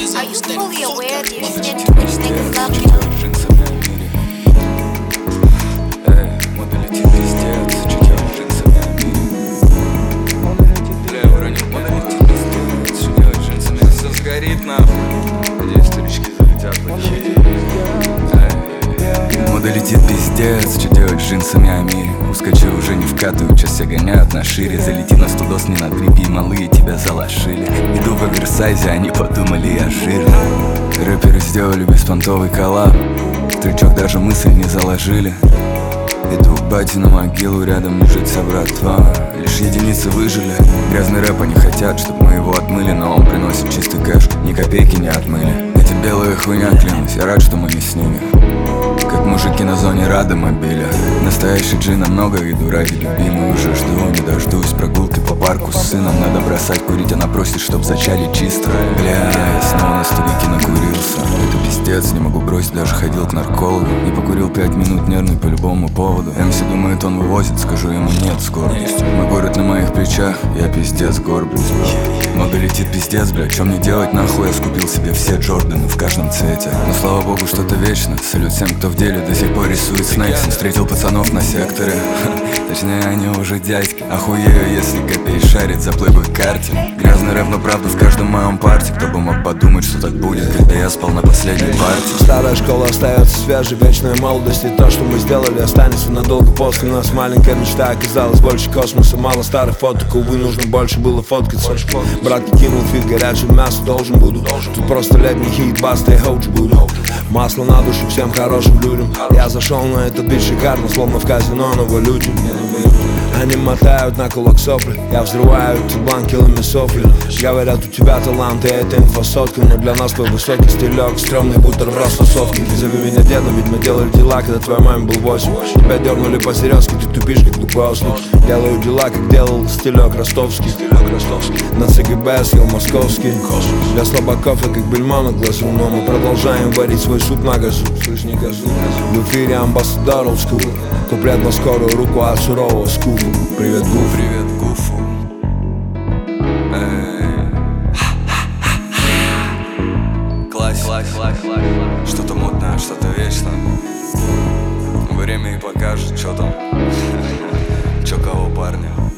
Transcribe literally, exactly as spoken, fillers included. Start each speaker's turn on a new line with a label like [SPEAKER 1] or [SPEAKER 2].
[SPEAKER 1] Are you fully aware the extent to which niggas love you?
[SPEAKER 2] Горит нахуй. Надеюсь, старички залетят в эфире. Мода летит пиздец, что делать с джинсами Амири? Ускочи уже не вкатываю, час все гоняют на шире. Залети на студос, не на дрипе, и малые тебя залошили. Иду в оверсайзе, они подумали, я жирный. Рэперы сделали беспонтовый коллаб, в трючок даже мысль не заложили. Иду к бате на могилу, рядом лежит вся братва. Лишь единицы выжили. Грязный рэп они хотят, чтоб мы его отмыли, но он приносит чистый кэш, ни копейки не отмыли. Эти белые хуйня, клянусь, я рад, что мы не с ними. Как мужики на зоне рады мобиля. Настоящий джин намного, иду ради любимой. Уже жду, не дождусь прогулки по парку с сыном. Надо бросать курить, она просит, чтоб зачали чисто. Бля, я снова на столике накурился. Это пиздец, не могу бросить, даже ходил к наркологу. Не покурил пять минут, нервный по любому поводу. МС думает, он вывозит, скажу ему нет, скорость. Мой город на моих плечах, я пиздец горблюсь. Мода летит пиздец, бля, чё мне делать нахуй? Я скупил себе все Джорданы в каждом цвете. Но слава богу, что-то вечно. Салют всем, кто в деле до сих пор рисует снэксы. Встретил пацанов на секторе, точнее они уже дядьки. Охуею, если копей шарит за плейбой карте. Грязный рэп, но правда в каждом моем парте. Кто бы мог подумать, что так будет, когда я спал на последней партии.
[SPEAKER 3] Старая школа остается свежей, вечная молодость. И то, что мы сделали, останется надолго после нас. Маленькая мечта оказалась больше космоса. Мало старых фоток, увы, нужно больше было фоткаться. Брат кинул фит, горячее мясо должен буду. Тут просто летний хит, баста и хоуч буду. Масло на душу всем хорошим людям. Я зашел на этот бит шикарно, словно в казино на валюте. Они мотают на кулак сопли, я взрываю эти бланкилами софли. Говорят, у тебя талант, и это инфосотка. Но для нас твой высокий стилек, стрёмный бутерброд с тусовки. Зови меня дедом, ведь мы делали дела, когда твоя маме был восемь. Тебя дернули по серьезке, ты тупишь, как тупой ослик. Делаю дела, как делал стилек ростовский. На ЦГБ съел московский. Для слабаков я как бельмо на глазу, но мы продолжаем варить свой суп на газу. В эфире амбассадор олдскул. Куплет на скорую руку от сурового скуфа. Привет, Гуф.
[SPEAKER 2] Привет, Гуфу. Класс, класс, класс, класс. Что-то модное, что-то вечное. Время и покажет, что там. Чё кого, парня.